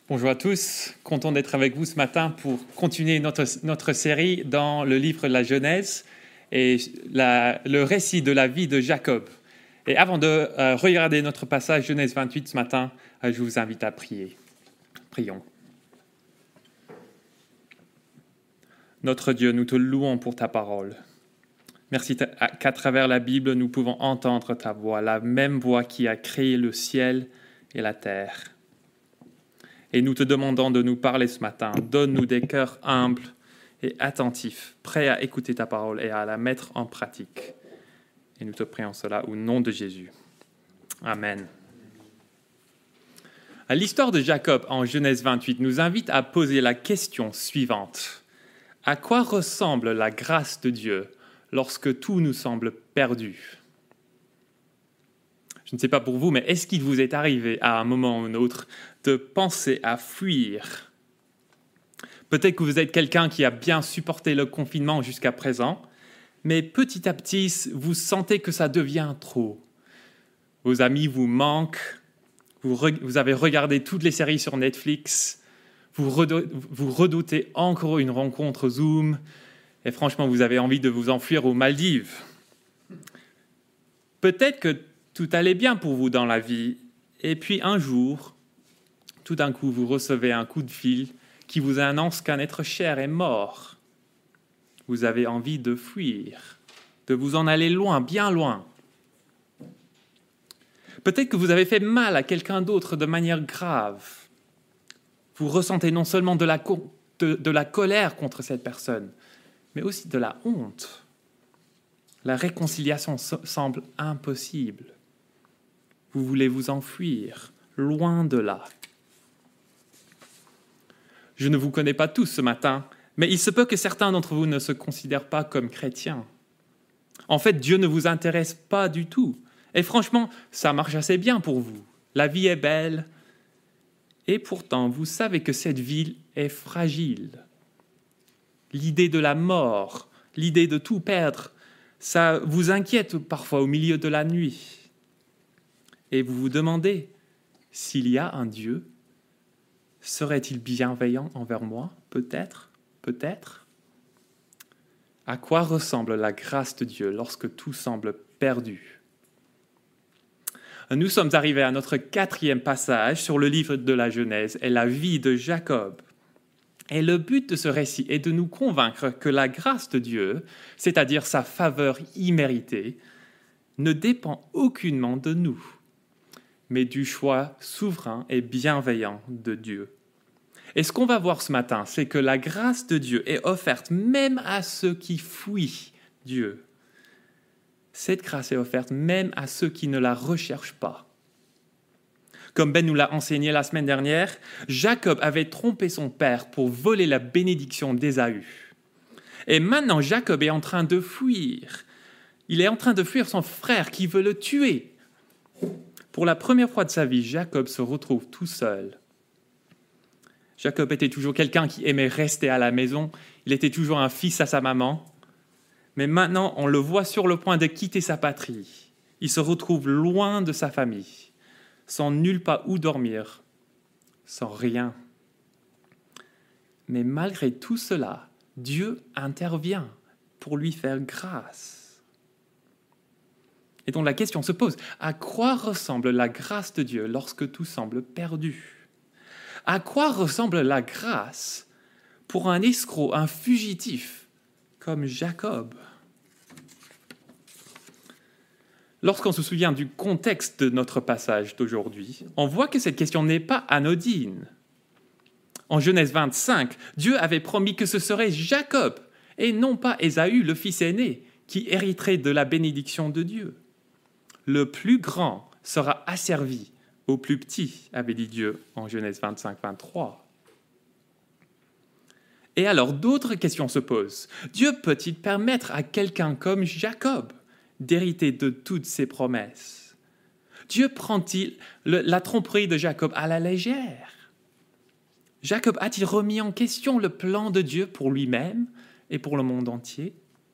Bonjour à tous, content d'être avec vous ce matin pour continuer notre série dans le livre de la Genèse et le récit de la vie de Jacob. Et avant de regarder notre passage Genèse 28 ce matin, je vous invite à prier. Prions. Notre Dieu, nous te louons pour ta parole. Merci qu'à travers la Bible, nous pouvons entendre ta voix, la même voix qui a créé le ciel et la terre. Et nous te demandons de nous parler ce matin. Donne-nous des cœurs humbles et attentifs, prêts à écouter ta parole et à la mettre en pratique. Et nous te prions cela au nom de Jésus. Amen. L'histoire de Jacob en Genèse 28 nous invite à poser la question suivante. À quoi ressemble la grâce de Dieu lorsque tout nous semble perdu ? Je ne sais pas pour vous, mais est-ce qu'il vous est arrivé à un moment ou un autre de penser à fuir ? Peut-être que vous êtes quelqu'un qui a bien supporté le confinement jusqu'à présent, mais petit à petit, vous sentez que ça devient trop. Vos amis vous manquent, vous avez regardé toutes les séries sur Netflix, vous redoutez encore une rencontre Zoom, et franchement, vous avez envie de vous enfuir aux Maldives. Peut-être que tout allait bien pour vous dans la vie, et puis un jour, tout d'un coup, vous recevez un coup de fil qui vous annonce qu'un être cher est mort. Vous avez envie de fuir, de vous en aller loin, bien loin. Peut-être que vous avez fait mal à quelqu'un d'autre de manière grave. Vous ressentez non seulement de la colère contre cette personne, mais aussi de la honte. La réconciliation semble impossible. Vous voulez vous enfuir, loin de là. Je ne vous connais pas tous ce matin, mais il se peut que certains d'entre vous ne se considèrent pas comme chrétiens. En fait, Dieu ne vous intéresse pas du tout. Et franchement, ça marche assez bien pour vous. La vie est belle. Et pourtant, vous savez que cette vie est fragile. L'idée de la mort, l'idée de tout perdre, ça vous inquiète parfois au milieu de la nuit. Et vous vous demandez, s'il y a un Dieu, serait-il bienveillant envers moi ? Peut-être. À quoi ressemble la grâce de Dieu lorsque tout semble perdu ? Nous sommes arrivés à notre 4e passage sur le livre de la Genèse et la vie de Jacob. Et le but de ce récit est de nous convaincre que la grâce de Dieu, c'est-à-dire sa faveur imméritée, ne dépend aucunement de nous, mais du choix souverain et bienveillant de Dieu. Et ce qu'on va voir ce matin, c'est que la grâce de Dieu est offerte même à ceux qui fuient Dieu. Cette grâce est offerte même à ceux qui ne la recherchent pas. Comme Ben nous l'a enseigné la semaine dernière, Jacob avait trompé son père pour voler la bénédiction d'Ésaü. Et maintenant, Jacob est en train de fuir. Il est en train de fuir son frère qui veut le tuer. Pour la première fois de sa vie, Jacob se retrouve tout seul. Jacob était toujours quelqu'un qui aimait rester à la maison. Il était toujours un fils à sa maman. Mais maintenant, on le voit sur le point de quitter sa patrie. Il se retrouve loin de sa famille, sans nulle part où dormir, sans rien. Mais malgré tout cela, Dieu intervient pour lui faire grâce. Et donc la question se pose, à quoi ressemble la grâce de Dieu lorsque tout semble perdu ? À quoi ressemble la grâce pour un escroc, un fugitif comme Jacob ? Lorsqu'on se souvient du contexte de notre passage d'aujourd'hui, on voit que cette question n'est pas anodine. En Genèse 25, Dieu avait promis que ce serait Jacob et non pas Ésaü, le fils aîné, qui hériterait de la bénédiction de Dieu. Le plus grand sera asservi au plus petit, avait dit Dieu en Genèse 25, 23. Et alors, d'autres questions se posent. Dieu peut-il permettre à quelqu'un comme Jacob d'hériter de toutes ses promesses ? Dieu prend-il la tromperie de Jacob à la légère ? Jacob a-t-il remis en question le plan de Dieu pour lui-même et pour le monde entier ?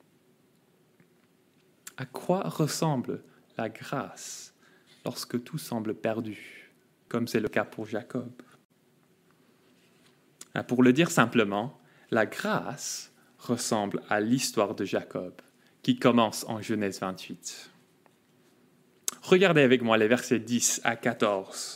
À quoi ressemble la grâce lorsque tout semble perdu, comme c'est le cas pour Jacob ? Pour le dire simplement, la grâce ressemble à l'histoire de Jacob, qui commence en Genèse 28. Regardez avec moi les versets 10 à 14.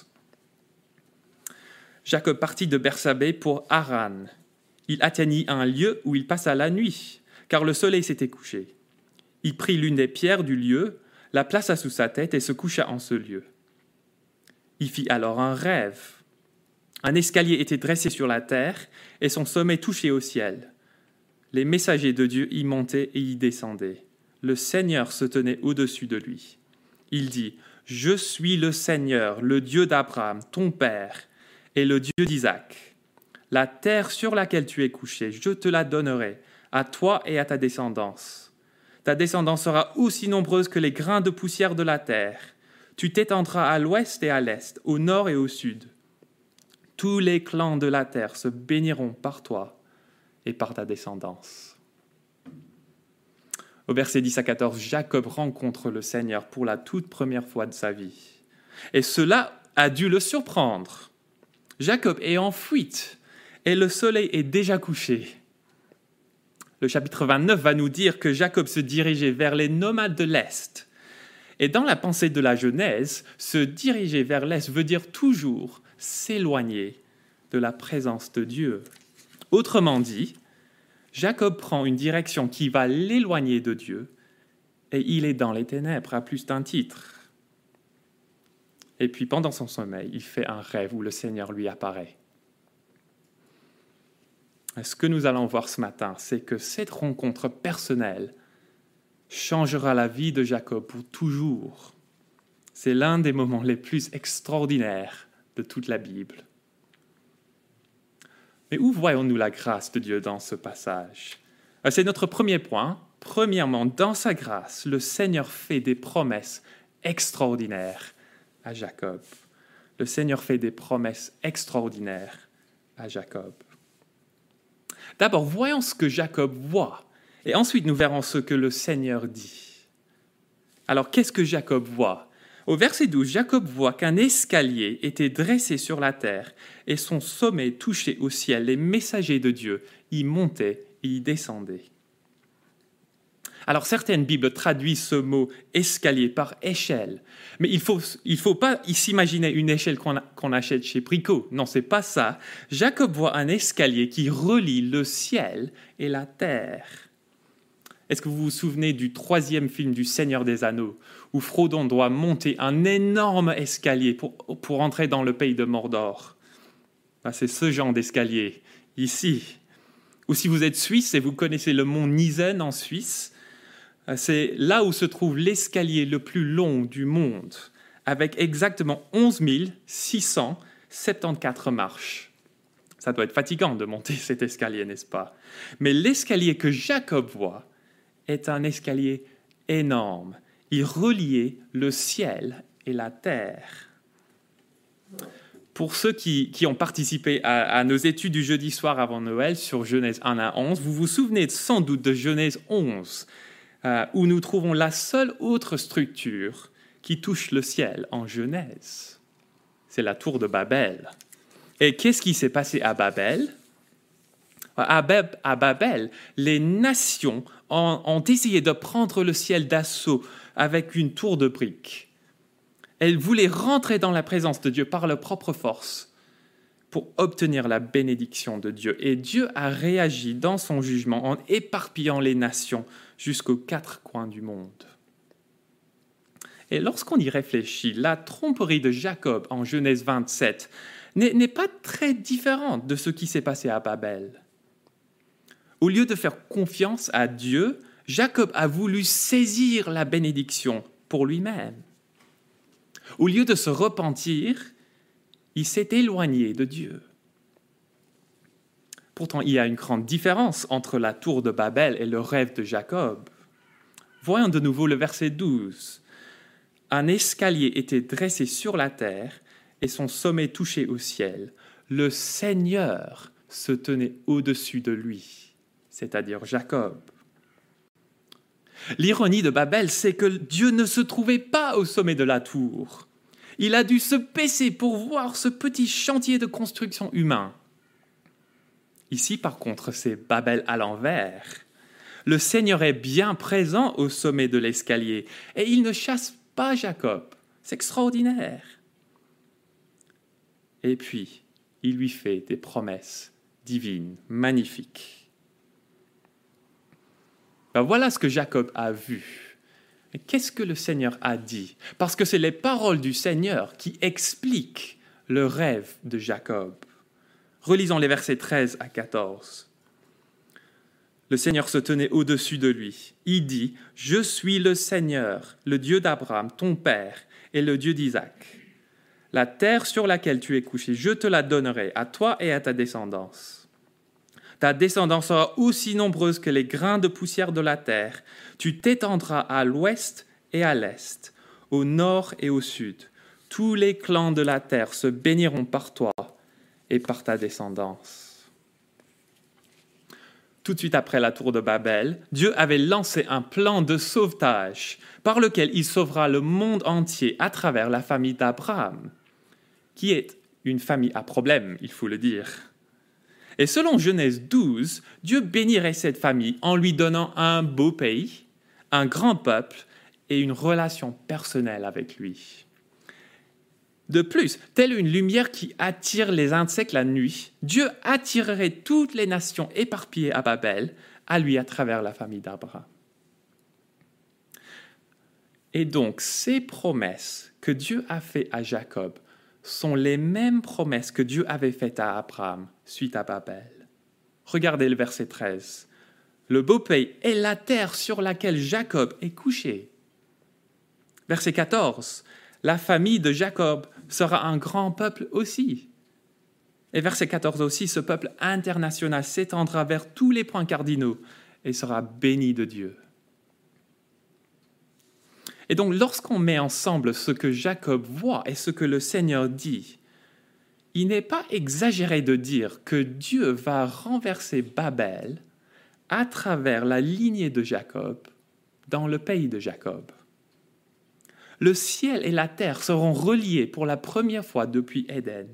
Jacob partit de Bersabée pour Haran. Il atteignit un lieu où il passa la nuit, car le soleil s'était couché. Il prit l'une des pierres du lieu, la plaça sous sa tête et se coucha en ce lieu. Il fit alors un rêve. Un escalier était dressé sur la terre et son sommet touchait au ciel. Les messagers de Dieu y montaient et y descendaient. Le Seigneur se tenait au-dessus de lui. Il dit, « Je suis le Seigneur, le Dieu d'Abraham, ton père, et le Dieu d'Isaac. La terre sur laquelle tu es couché, je te la donnerai, à toi et à ta descendance. Ta descendance sera aussi nombreuse que les grains de poussière de la terre. Tu t'étendras à l'ouest et à l'est, au nord et au sud. Tous les clans de la terre se béniront par toi et par ta descendance. » Au verset 10 à 14, Jacob rencontre le Seigneur pour la toute première fois de sa vie. Et cela a dû le surprendre. Jacob est en fuite et le soleil est déjà couché. Le chapitre 29 va nous dire que Jacob se dirigeait vers les nomades de l'Est. Et dans la pensée de la Genèse, se diriger vers l'Est veut dire toujours s'éloigner de la présence de Dieu. Autrement dit, Jacob prend une direction qui va l'éloigner de Dieu et il est dans les ténèbres à plus d'un titre. Et puis pendant son sommeil, il fait un rêve où le Seigneur lui apparaît. Ce que nous allons voir ce matin, c'est que cette rencontre personnelle changera la vie de Jacob pour toujours. C'est l'un des moments les plus extraordinaires de toute la Bible. Mais où voyons-nous la grâce de Dieu dans ce passage? C'est notre premier point. Premièrement, dans sa grâce, le Seigneur fait des promesses extraordinaires à Jacob. Le Seigneur fait des promesses extraordinaires à Jacob. D'abord, voyons ce que Jacob voit, et ensuite nous verrons ce que le Seigneur dit. Alors, qu'est-ce que Jacob voit? Au verset 12, Jacob voit qu'un escalier était dressé sur la terre et son sommet touchait au ciel. Les messagers de Dieu y montaient et y descendaient. Alors, certaines Bibles traduisent ce mot escalier par échelle, mais il faut pas s'imaginer une échelle qu'on achète chez Brico. Non, c'est pas ça. Jacob voit un escalier qui relie le ciel et la terre. Est-ce que vous vous souvenez du 3e film du Seigneur des Anneaux, où Frodon doit monter un énorme escalier pour entrer dans le pays de Mordor? C'est ce genre d'escalier, ici. Ou si vous êtes suisse et vous connaissez le mont Niesen en Suisse, c'est là où se trouve l'escalier le plus long du monde, avec exactement 11 674 marches. Ça doit être fatigant de monter cet escalier, n'est-ce pas? Mais l'escalier que Jacob voit est un escalier énorme. Il reliait le ciel et la terre. Pour ceux qui ont participé à nos études du jeudi soir avant Noël sur Genèse 1 à 11, vous vous souvenez sans doute de Genèse 11, où nous trouvons la seule autre structure qui touche le ciel en Genèse. C'est la tour de Babel. Et qu'est-ce qui s'est passé à Babel? À Babel, les nations ont essayé de prendre le ciel d'assaut avec une tour de briques. Elles voulaient rentrer dans la présence de Dieu par leur propre force pour obtenir la bénédiction de Dieu. Et Dieu a réagi dans son jugement en éparpillant les nations jusqu'aux 4 coins du monde. Et lorsqu'on y réfléchit, la tromperie de Jacob en Genèse 27 n'est pas très différente de ce qui s'est passé à Babel. Au lieu de faire confiance à Dieu, Jacob a voulu saisir la bénédiction pour lui-même. Au lieu de se repentir, il s'est éloigné de Dieu. Pourtant, il y a une grande différence entre la tour de Babel et le rêve de Jacob. Voyons de nouveau le verset 12. Un escalier était dressé sur la terre et son sommet touchait au ciel. Le Seigneur se tenait au-dessus de lui, c'est-à-dire Jacob. L'ironie de Babel, c'est que Dieu ne se trouvait pas au sommet de la tour. Il a dû se baisser pour voir ce petit chantier de construction humain. Ici, par contre, c'est Babel à l'envers. Le Seigneur est bien présent au sommet de l'escalier et il ne chasse pas Jacob. C'est extraordinaire. Et puis, il lui fait des promesses divines, magnifiques. Voilà ce que Jacob a vu. Mais qu'est-ce que le Seigneur a dit? Parce que c'est les paroles du Seigneur qui expliquent le rêve de Jacob. Relisons les versets 13 à 14. Le Seigneur se tenait au-dessus de lui. Il dit, « Je suis le Seigneur, le Dieu d'Abraham, ton père, et le Dieu d'Isaac. La terre sur laquelle tu es couché, je te la donnerai à toi et à ta descendance. Ta descendance sera aussi nombreuse que les grains de poussière de la terre. Tu t'étendras à l'ouest et à l'est, au nord et au sud. Tous les clans de la terre se béniront par toi et par ta descendance. » Tout de suite après la tour de Babel, Dieu avait lancé un plan de sauvetage par lequel il sauvera le monde entier à travers la famille d'Abraham, qui est une famille à problème, il faut le dire. Et selon Genèse 12, Dieu bénirait cette famille en lui donnant un beau pays, un grand peuple et une relation personnelle avec lui. De plus, telle une lumière qui attire les insectes la nuit, Dieu attirerait toutes les nations éparpillées à Babel à lui à travers la famille d'Abraham. Et donc, ces promesses que Dieu a faites à Jacob sont les mêmes promesses que Dieu avait faites à Abraham suite à Babel. Regardez le verset 13. Le beau pays est la terre sur laquelle Jacob est couché. Verset 14. La famille de Jacob sera un grand peuple aussi. Et verset 14 aussi, ce peuple international s'étendra vers tous les points cardinaux et sera béni de Dieu. Et donc, lorsqu'on met ensemble ce que Jacob voit et ce que le Seigneur dit, il n'est pas exagéré de dire que Dieu va renverser Babel à travers la lignée de Jacob dans le pays de Jacob. Le ciel et la terre seront reliés pour la première fois depuis Éden.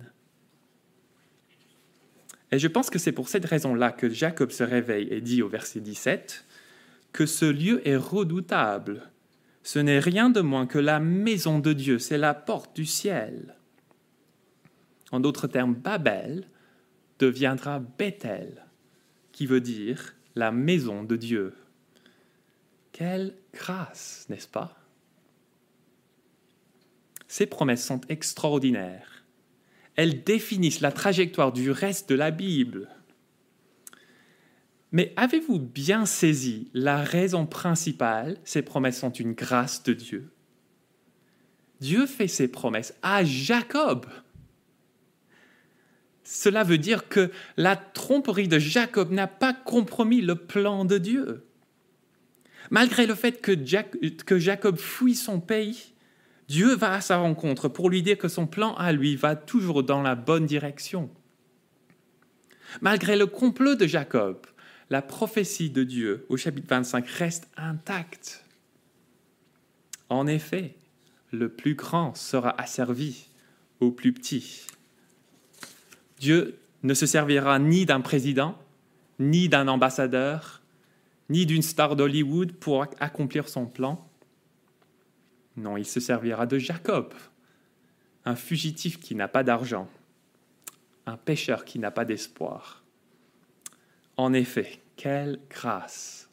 Et je pense que c'est pour cette raison-là que Jacob se réveille et dit au verset 17 que ce lieu est redoutable. Ce n'est rien de moins que la maison de Dieu, c'est la porte du ciel. En d'autres termes, Babel deviendra Bethel, qui veut dire la maison de Dieu. Quelle grâce, n'est-ce pas? Ces promesses sont extraordinaires. Elles définissent la trajectoire du reste de la Bible. Mais avez-vous bien saisi la raison principale? Ces promesses sont une grâce de Dieu. Dieu fait ses promesses à Jacob. Cela veut dire que la tromperie de Jacob n'a pas compromis le plan de Dieu. Malgré le fait que Jacob fuit son pays, Dieu va à sa rencontre pour lui dire que son plan à lui va toujours dans la bonne direction. Malgré le complot de Jacob, la prophétie de Dieu au chapitre 25 reste intacte. En effet, le plus grand sera asservi au plus petit. Dieu ne se servira ni d'un président, ni d'un ambassadeur, ni d'une star d'Hollywood pour accomplir son plan. Non, il se servira de Jacob, un fugitif qui n'a pas d'argent, un pécheur qui n'a pas d'espoir. En effet, quelle grâce!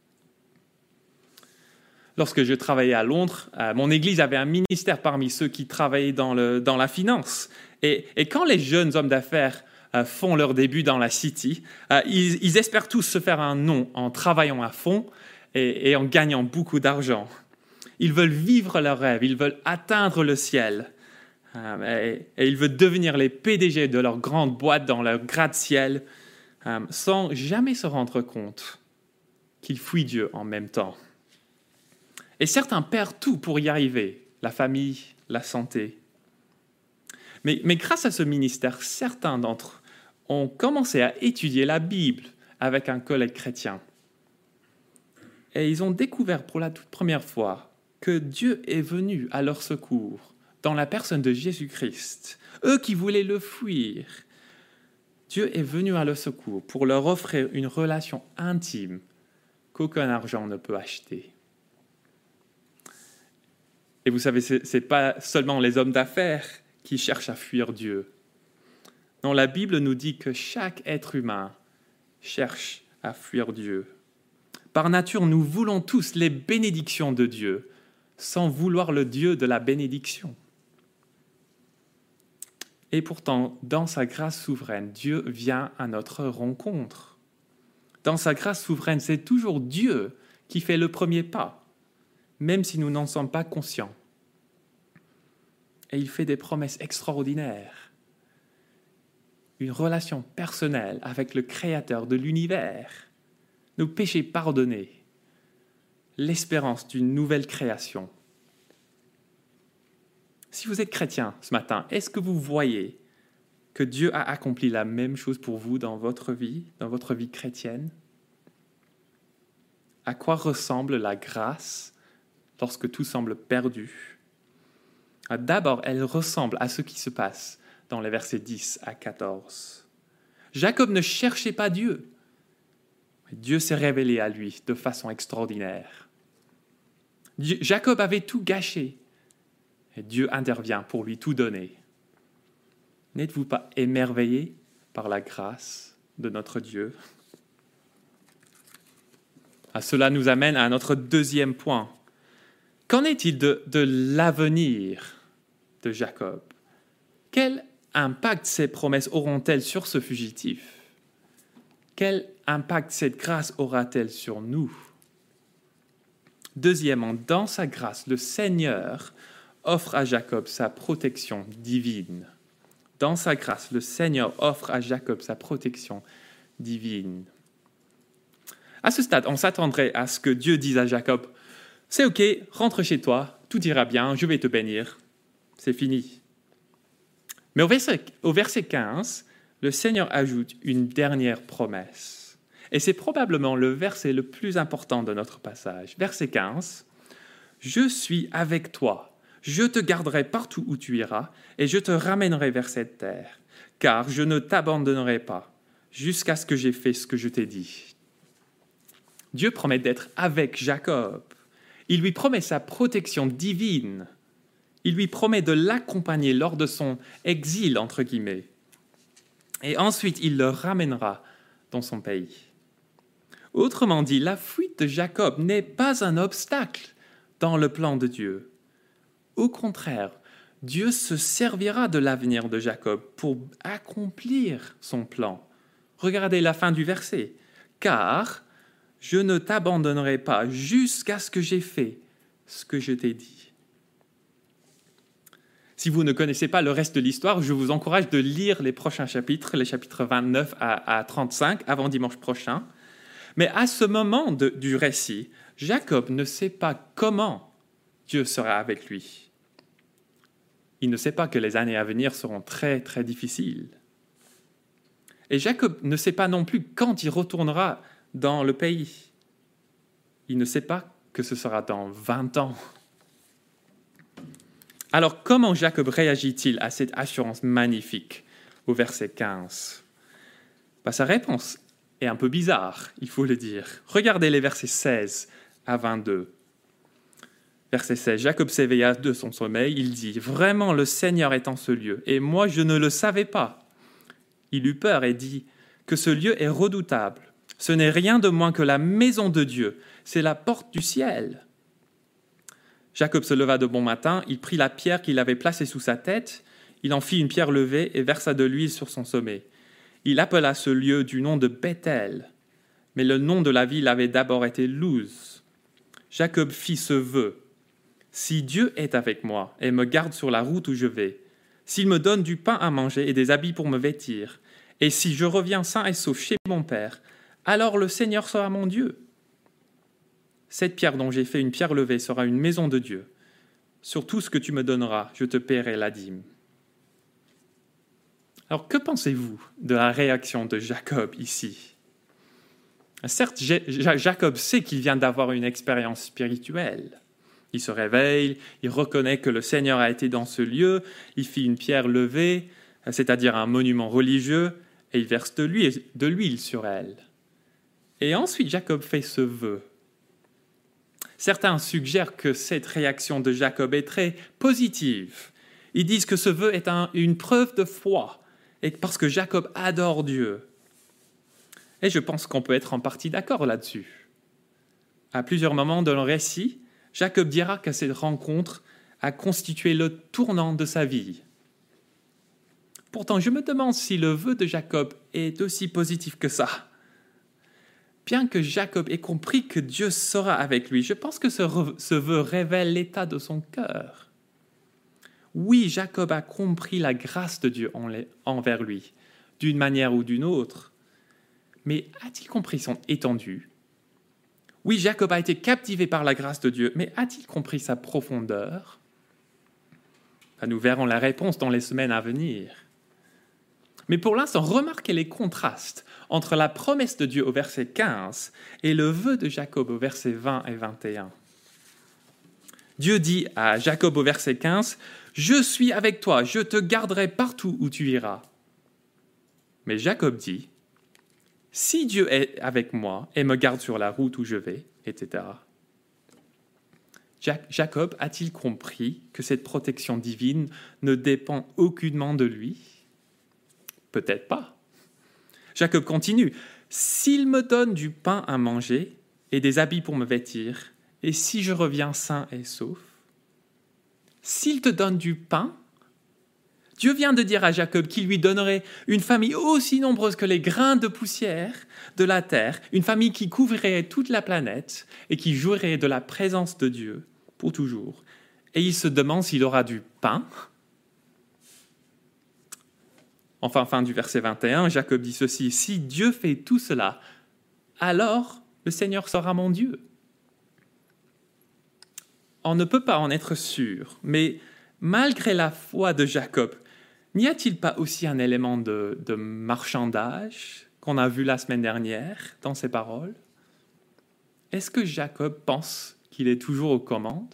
Lorsque je travaillais à Londres, mon église avait un ministère parmi ceux qui travaillaient dans la finance. Et quand les jeunes hommes d'affaires font leur début dans la City, ils espèrent tous se faire un nom en travaillant à fond et en gagnant beaucoup d'argent. Ils veulent vivre leurs rêves, ils veulent atteindre le ciel. Et ils veulent devenir les PDG de leur grande boîte dans leur gratte-ciel sans jamais se rendre compte qu'ils fuient Dieu en même temps. Et certains perdent tout pour y arriver, la famille, la santé. Mais grâce à ce ministère, certains d'entre eux ont commencé à étudier la Bible avec un collègue chrétien. Et ils ont découvert pour la toute première fois que Dieu est venu à leur secours dans la personne de Jésus-Christ. Eux qui voulaient le fuir, Dieu est venu à leur secours pour leur offrir une relation intime qu'aucun argent ne peut acheter. Et vous savez, ce n'est pas seulement les hommes d'affaires qui cherchent à fuir Dieu. Non, la Bible nous dit que chaque être humain cherche à fuir Dieu. Par nature, nous voulons tous les bénédictions de Dieu, sans vouloir le Dieu de la bénédiction. Et pourtant, dans sa grâce souveraine, Dieu vient à notre rencontre. Dans sa grâce souveraine, c'est toujours Dieu qui fait le premier pas, même si nous n'en sommes pas conscients. Et il fait des promesses extraordinaires. Une relation personnelle avec le Créateur de l'univers, nos péchés pardonnés, l'espérance d'une nouvelle création. Si vous êtes chrétien ce matin, est-ce que vous voyez que Dieu a accompli la même chose pour vous dans votre vie chrétienne? À quoi ressemble la grâce lorsque tout semble perdu? D'abord, elle ressemble à ce qui se passe dans les versets 10 à 14. Jacob ne cherchait pas Dieu. Dieu s'est révélé à lui de façon extraordinaire. Jacob avait tout gâché. Et Dieu intervient pour lui tout donner. N'êtes-vous pas émerveillés par la grâce de notre Dieu? Cela nous amène à notre deuxième point. Qu'en est-il de l'avenir de Jacob? Quel impact ces promesses auront-elles sur ce fugitif? Quel impact cette grâce aura-t-elle sur nous? Deuxièmement, dans sa grâce, le Seigneur offre à Jacob sa protection divine. Dans sa grâce, le Seigneur offre à Jacob sa protection divine. À ce stade, on s'attendrait à ce que Dieu dise à Jacob, « C'est ok, rentre chez toi, tout ira bien, je vais te bénir. C'est fini. » Mais au verset 15, le Seigneur ajoute une dernière promesse. Et c'est probablement le verset le plus important de notre passage. Verset 15, « Je suis avec toi. Je te garderai partout où tu iras, et je te ramènerai vers cette terre, car je ne t'abandonnerai pas, jusqu'à ce que j'ai fait ce que je t'ai dit. » Dieu promet d'être avec Jacob. Il lui promet sa protection divine. Il lui promet de l'accompagner lors de son exil, entre guillemets. Et ensuite, il le ramènera dans son pays. Autrement dit, la fuite de Jacob n'est pas un obstacle dans le plan de Dieu. Au contraire, Dieu se servira de l'avenir de Jacob pour accomplir son plan. Regardez la fin du verset. « Car je ne t'abandonnerai pas jusqu'à ce que j'ai fait ce que je t'ai dit. » Si vous ne connaissez pas le reste de l'histoire, je vous encourage de lire les prochains chapitres, les chapitres 29 à 35, avant dimanche prochain. Mais à ce moment du récit, Jacob ne sait pas comment Dieu sera avec lui. Il ne sait pas que les années à venir seront très, très difficiles. Et Jacob ne sait pas non plus quand il retournera dans le pays. Il ne sait pas que ce sera dans 20 ans. Alors, comment Jacob réagit-il à cette assurance magnifique au verset 15? Sa réponse est un peu bizarre, il faut le dire. Regardez les versets 16 à 22. Verset 16, Jacob s'éveilla de son sommeil, il dit « Vraiment, le Seigneur est en ce lieu, et moi je ne le savais pas. » Il eut peur et dit que ce lieu est redoutable. Ce n'est rien de moins que la maison de Dieu, c'est la porte du ciel. Jacob se leva de bon matin, il prit la pierre qu'il avait placée sous sa tête, il en fit une pierre levée et versa de l'huile sur son sommet. Il appela ce lieu du nom de Bethel, mais le nom de la ville avait d'abord été Luz. Jacob fit ce vœu. Si Dieu est avec moi et me garde sur la route où je vais, s'il me donne du pain à manger et des habits pour me vêtir, et si je reviens sain et sauf chez mon père, alors le Seigneur sera mon Dieu. Cette pierre dont j'ai fait une pierre levée sera une maison de Dieu. Sur tout ce que tu me donneras, je te paierai la dîme. Alors, que pensez-vous de la réaction de Jacob ici? Certes, Jacob sait qu'il vient d'avoir une expérience spirituelle. Il se réveille, il reconnaît que le Seigneur a été dans ce lieu, il fit une pierre levée, c'est-à-dire un monument religieux, et il verse de l'huile sur elle. Et ensuite, Jacob fait ce vœu. Certains suggèrent que cette réaction de Jacob est très positive. Ils disent que ce vœu est une preuve de foi, et parce que Jacob adore Dieu. Et je pense qu'on peut être en partie d'accord là-dessus. À plusieurs moments dans le récit, Jacob dira que cette rencontre a constitué le tournant de sa vie. Pourtant, je me demande si le vœu de Jacob est aussi positif que ça. Bien que Jacob ait compris que Dieu sera avec lui, je pense que ce vœu révèle l'état de son cœur. Oui, Jacob a compris la grâce de Dieu envers lui, d'une manière ou d'une autre. Mais a-t-il compris son étendue? Oui, Jacob a été captivé par la grâce de Dieu, mais a-t-il compris sa profondeur? Nous verrons la réponse dans les semaines à venir. Mais pour l'instant, remarquez les contrastes entre la promesse de Dieu au verset 15 et le vœu de Jacob au verset 20 et 21. Dieu dit à Jacob au verset 15, « Je suis avec toi, je te garderai partout où tu iras. » Mais Jacob dit, « Si Dieu est avec moi et me garde sur la route où je vais, etc. » Jacob a-t-il compris que cette protection divine ne dépend aucunement de lui? Peut-être pas. Jacob continue. « S'il me donne du pain à manger et des habits pour me vêtir, et si je reviens sain et sauf, s'il te donne du pain, Dieu vient de dire à Jacob qu'il lui donnerait une famille aussi nombreuse que les grains de poussière de la terre, une famille qui couvrirait toute la planète et qui jouirait de la présence de Dieu pour toujours. Et il se demande s'il aura du pain. » Enfin, fin du verset 21, Jacob dit ceci, « Si Dieu fait tout cela, alors le Seigneur sera mon Dieu. » On ne peut pas en être sûr, mais malgré la foi de Jacob, n'y a-t-il pas aussi un élément de marchandage qu'on a vu la semaine dernière dans ses paroles? Est-ce que Jacob pense qu'il est toujours aux commandes?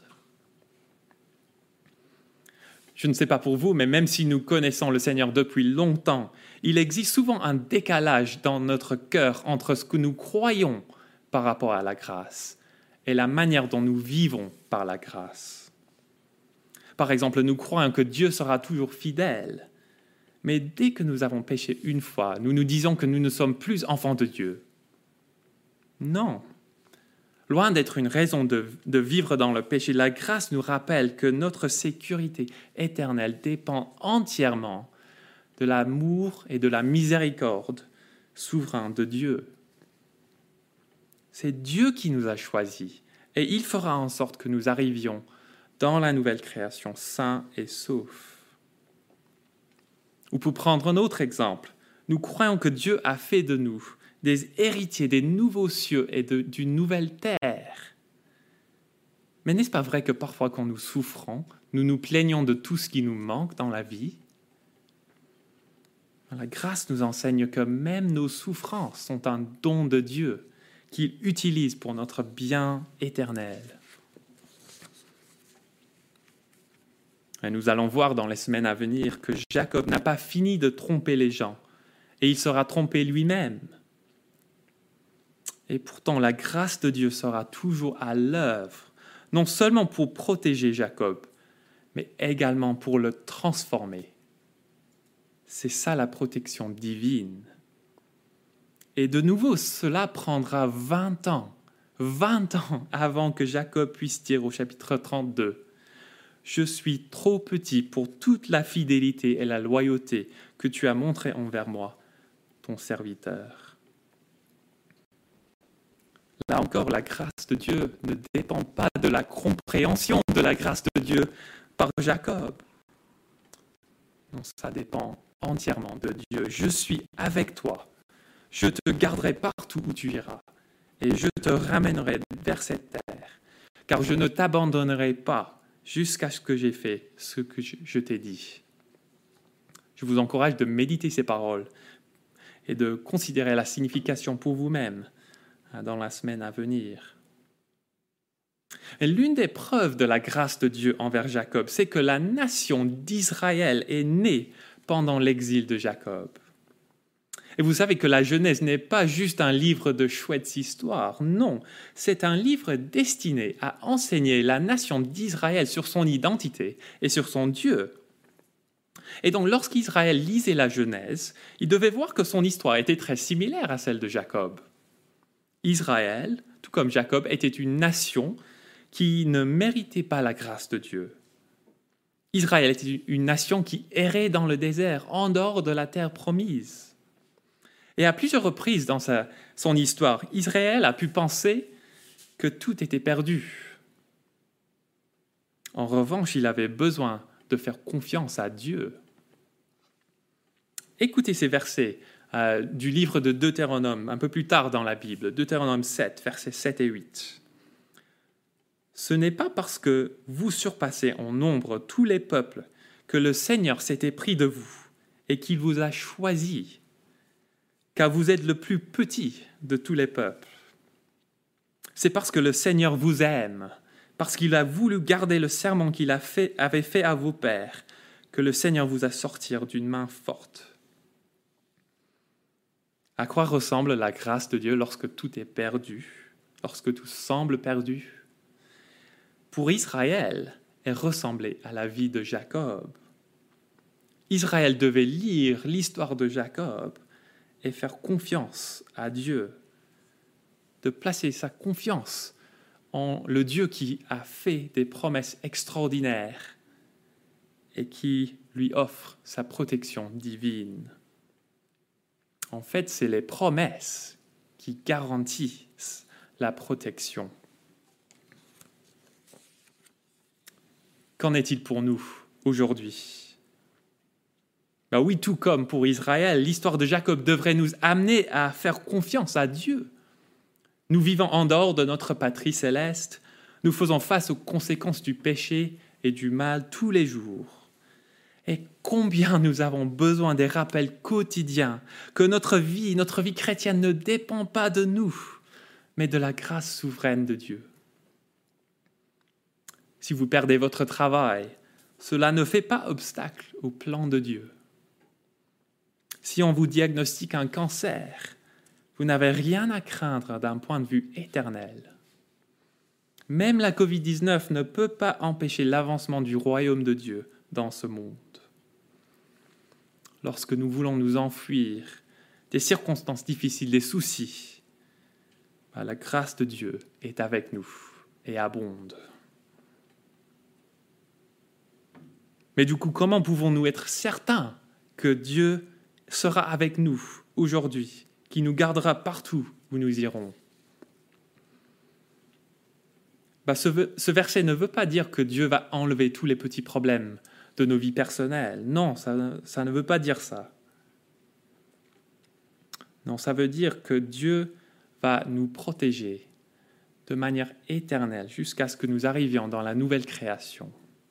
Je ne sais pas pour vous, mais même si nous connaissons le Seigneur depuis longtemps, il existe souvent un décalage dans notre cœur entre ce que nous croyons par rapport à la grâce et la manière dont nous vivons par la grâce. Par exemple, nous croyons que Dieu sera toujours fidèle, mais dès que nous avons péché une fois, nous nous disons que nous ne sommes plus enfants de Dieu. Non. Loin d'être une raison de vivre dans le péché, la grâce nous rappelle que notre sécurité éternelle dépend entièrement de l'amour et de la miséricorde souverain de Dieu. C'est Dieu qui nous a choisis et il fera en sorte que nous arrivions dans la nouvelle création sains et saufs. Ou pour prendre un autre exemple, nous croyons que Dieu a fait de nous des héritiers des nouveaux cieux et d'une nouvelle terre. Mais n'est-ce pas vrai que parfois quand nous souffrons, nous nous plaignons de tout ce qui nous manque dans la vie? La grâce nous enseigne que même nos souffrances sont un don de Dieu qu'il utilise pour notre bien éternel. Et nous allons voir dans les semaines à venir que Jacob n'a pas fini de tromper les gens et il sera trompé lui-même. Et pourtant, la grâce de Dieu sera toujours à l'œuvre, non seulement pour protéger Jacob, mais également pour le transformer. C'est ça la protection divine. Et de nouveau, cela prendra 20 ans avant que Jacob puisse dire au chapitre 32, « Je suis trop petit pour toute la fidélité et la loyauté que tu as montrées envers moi, ton serviteur. » Là encore, la grâce de Dieu ne dépend pas de la compréhension de la grâce de Dieu par Jacob. Non, ça dépend entièrement de Dieu. Je suis avec toi. Je te garderai partout où tu iras. Et je te ramènerai vers cette terre. Car je ne t'abandonnerai pas jusqu'à ce que j'ai fait ce que je t'ai dit. Je vous encourage de méditer ces paroles et de considérer la signification pour vous-même dans la semaine à venir. Et l'une des preuves de la grâce de Dieu envers Jacob, c'est que la nation d'Israël est née pendant l'exil de Jacob. Et vous savez que la Genèse n'est pas juste un livre de chouettes histoires. Non, c'est un livre destiné à enseigner la nation d'Israël sur son identité et sur son Dieu. Et donc, lorsqu'Israël lisait la Genèse, il devait voir que son histoire était très similaire à celle de Jacob. Israël, tout comme Jacob, était une nation qui ne méritait pas la grâce de Dieu. Israël était une nation qui errait dans le désert, en dehors de la terre promise. Et à plusieurs reprises dans son histoire, Israël a pu penser que tout était perdu. En revanche, il avait besoin de faire confiance à Dieu. Écoutez ces versets du livre de Deutéronome, un peu plus tard dans la Bible, Deutéronome 7, versets 7 et 8. « Ce n'est pas parce que vous surpassez en nombre tous les peuples que le Seigneur s'est épris de vous et qu'il vous a choisi, car vous êtes le plus petit de tous les peuples. C'est parce que le Seigneur vous aime, parce qu'il a voulu garder le serment qu'il avait fait à vos pères, que le Seigneur vous a sortis d'une main forte. » À quoi ressemble la grâce de Dieu lorsque tout est perdu, lorsque tout semble perdu? Pour Israël, elle ressemblait à la vie de Jacob. Israël devait lire l'histoire de Jacob et faire confiance à Dieu, de placer sa confiance en le Dieu qui a fait des promesses extraordinaires et qui lui offre sa protection divine. En fait, c'est les promesses qui garantissent la protection. Qu'en est-il pour nous aujourd'hui? Oui, tout comme pour Israël, l'histoire de Jacob devrait nous amener à faire confiance à Dieu. Nous vivons en dehors de notre patrie céleste, nous faisons face aux conséquences du péché et du mal tous les jours. Et combien nous avons besoin des rappels quotidiens que notre vie chrétienne ne dépend pas de nous, mais de la grâce souveraine de Dieu. Si vous perdez votre travail, cela ne fait pas obstacle au plan de Dieu. Si on vous diagnostique un cancer, vous n'avez rien à craindre d'un point de vue éternel. Même la Covid-19 ne peut pas empêcher l'avancement du royaume de Dieu dans ce monde. Lorsque nous voulons nous enfuir des circonstances difficiles, des soucis, la grâce de Dieu est avec nous et abonde. Mais du coup, comment pouvons-nous être certains que Dieu sera avec nous aujourd'hui, qui nous gardera partout où nous irons? Ce verset ne veut pas dire que Dieu va enlever tous les petits problèmes de nos vies personnelles. Non, ça ne veut pas dire ça. Non, ça veut dire que Dieu va nous protéger de manière éternelle jusqu'à ce que nous arrivions dans la nouvelle création.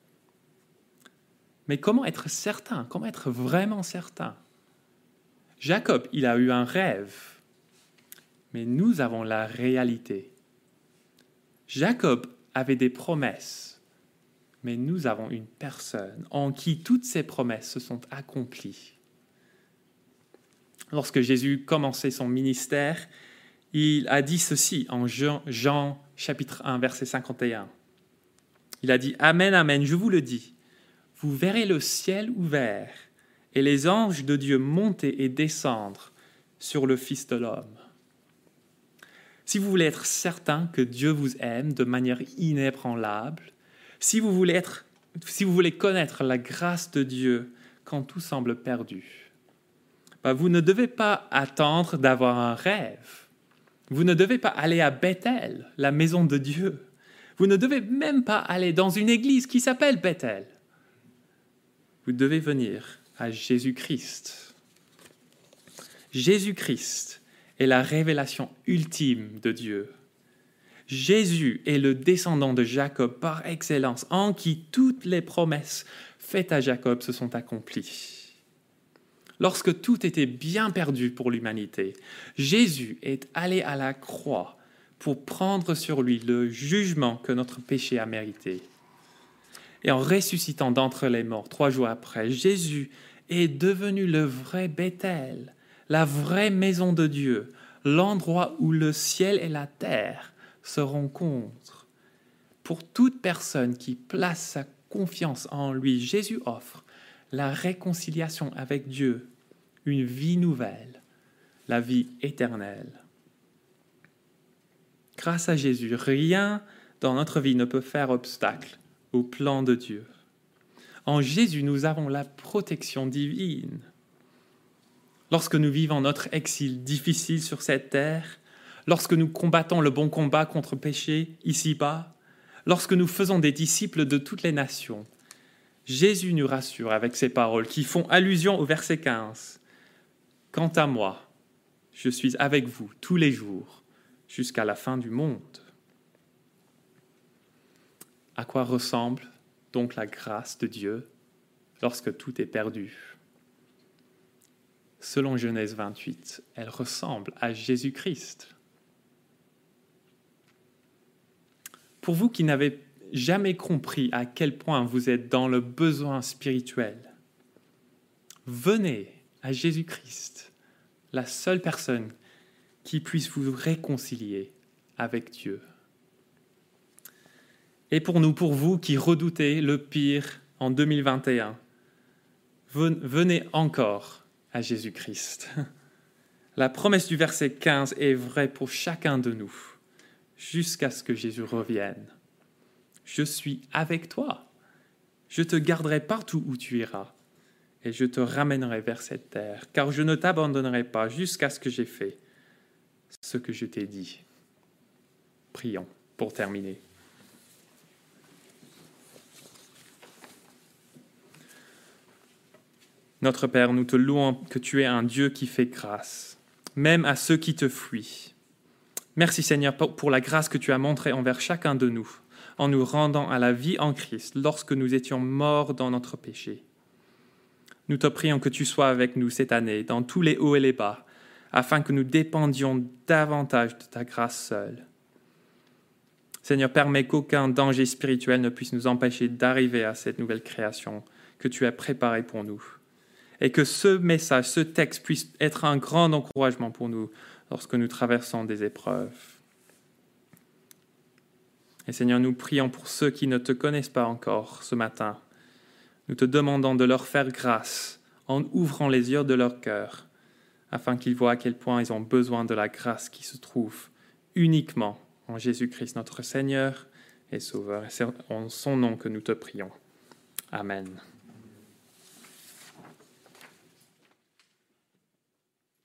Mais comment être certain? Comment être vraiment certain? Jacob, il a eu un rêve, mais nous avons la réalité. Jacob avait des promesses, mais nous avons une personne en qui toutes ces promesses se sont accomplies. Lorsque Jésus commençait son ministère, il a dit ceci en Jean chapitre 1, verset 51. Il a dit « Amen, amen, je vous le dis, vous verrez le ciel ouvert et les anges de Dieu monter et descendre sur le Fils de l'homme. » Si vous voulez être certain que Dieu vous aime de manière inébranlable, si vous voulez connaître la grâce de Dieu quand tout semble perdu, vous ne devez pas attendre d'avoir un rêve. Vous ne devez pas aller à Bethel, la maison de Dieu. Vous ne devez même pas aller dans une église qui s'appelle Bethel. Vous devez venir à Jésus-Christ. Jésus-Christ est la révélation ultime de Dieu. Jésus est le descendant de Jacob par excellence, en qui toutes les promesses faites à Jacob se sont accomplies. Lorsque tout était bien perdu pour l'humanité, Jésus est allé à la croix pour prendre sur lui le jugement que notre péché a mérité. Et en ressuscitant d'entre les morts 3 jours après, Jésus est devenu le vrai Bethel, la vraie maison de Dieu, l'endroit où le ciel et la terre se rencontrent. Pour toute personne qui place sa confiance en lui, Jésus offre la réconciliation avec Dieu, une vie nouvelle, la vie éternelle. Grâce à Jésus, rien dans notre vie ne peut faire obstacle au plan de Dieu. En Jésus, nous avons la protection divine. Lorsque nous vivons notre exil difficile sur cette terre, lorsque nous combattons le bon combat contre le péché ici-bas, lorsque nous faisons des disciples de toutes les nations, Jésus nous rassure avec ces paroles qui font allusion au verset 15. « Quant à moi, je suis avec vous tous les jours jusqu'à la fin du monde. » À quoi ressemble donc la grâce de Dieu lorsque tout est perdu? Selon Genèse 28, elle ressemble à Jésus-Christ. Pour vous qui n'avez jamais compris à quel point vous êtes dans le besoin spirituel, venez à Jésus-Christ, la seule personne qui puisse vous réconcilier avec Dieu. Et pour vous qui redoutez le pire en 2021, venez encore à Jésus-Christ. La promesse du verset 15 est vraie pour chacun de nous, jusqu'à ce que Jésus revienne. Je suis avec toi. Je te garderai partout où tu iras, et je te ramènerai vers cette terre, car je ne t'abandonnerai pas jusqu'à ce que j'ai fait ce que je t'ai dit. Prions pour terminer. Notre Père, nous te louons que tu es un Dieu qui fait grâce, même à ceux qui te fuient. Merci Seigneur pour la grâce que tu as montrée envers chacun de nous, en nous rendant à la vie en Christ lorsque nous étions morts dans notre péché. Nous te prions que tu sois avec nous cette année, dans tous les hauts et les bas, afin que nous dépendions davantage de ta grâce seule. Seigneur, permets qu'aucun danger spirituel ne puisse nous empêcher d'arriver à cette nouvelle création que tu as préparée pour nous. Et que ce message, ce texte puisse être un grand encouragement pour nous lorsque nous traversons des épreuves. Et Seigneur, nous prions pour ceux qui ne te connaissent pas encore ce matin. Nous te demandons de leur faire grâce en ouvrant les yeux de leur cœur, afin qu'ils voient à quel point ils ont besoin de la grâce qui se trouve uniquement en Jésus-Christ, notre Seigneur et Sauveur. Et c'est en son nom que nous te prions. Amen.